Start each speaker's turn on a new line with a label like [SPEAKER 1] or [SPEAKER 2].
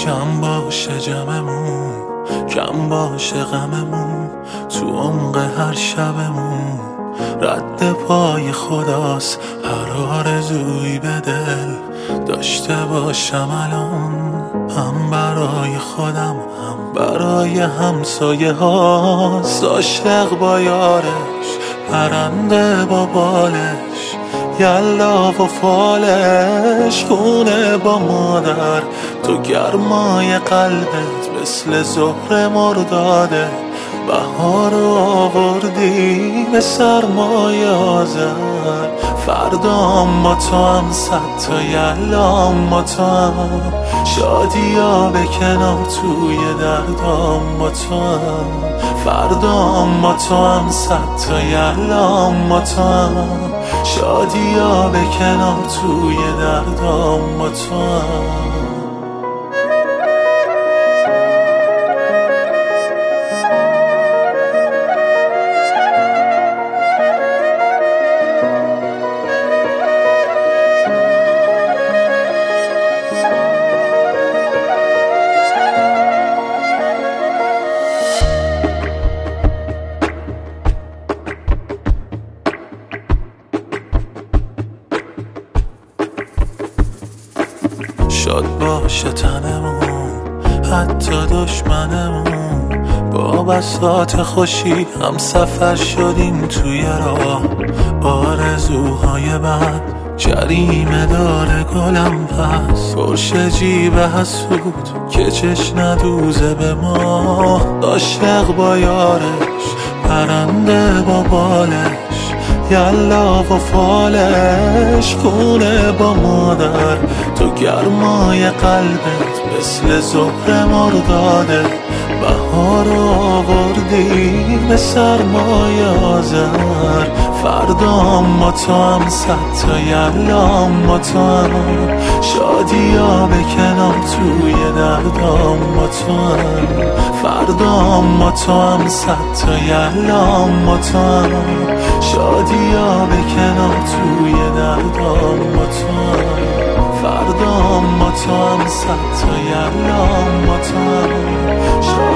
[SPEAKER 1] جمع باشه جمعمون، کم باشه غممون، تو عمق هر شبمون رد پای خداست هر آرزویی به دل داشته باشم الان، هم برای خودم هم برای همسایه هاست. عاشق با یارش، پرنده با بالش، یلا و فالش، خونه با مادر، تو گرمای قلبت مثل زهر مرداده، بهار آوردی به سرمای آذر، فردام با تو هم صد تا یلام با تو هم، شادیا به کنار توی دردام با تو هم، فردام با تو هم صد تا یلام با تو هم، شادیا به کنار توی دردام با تو هم. شاد باشه تنمون، حتی دشمنمون، با بساط خوشی هم سفر شدیم توی راه، آرزوهای بد جریمه داره گلم پس، پرش جیب حسود که چش ندوزه به ما. عاشق با یارش، پرنده با بالش، یلا و فالش، خونه با مادر، تو گرمای قلبت مثل زهر مرداده، بهار آوردی به سرمای آذر، فردام با تو هم صد تا یلام با تو هم، شادیا به کنار توی دردام با تو هم، فردام با تو هم صد تا یلام با تو هم، شادیا به کنار توی دردام با تو هم، فردام با تو هم صد تا یلام با تو هم.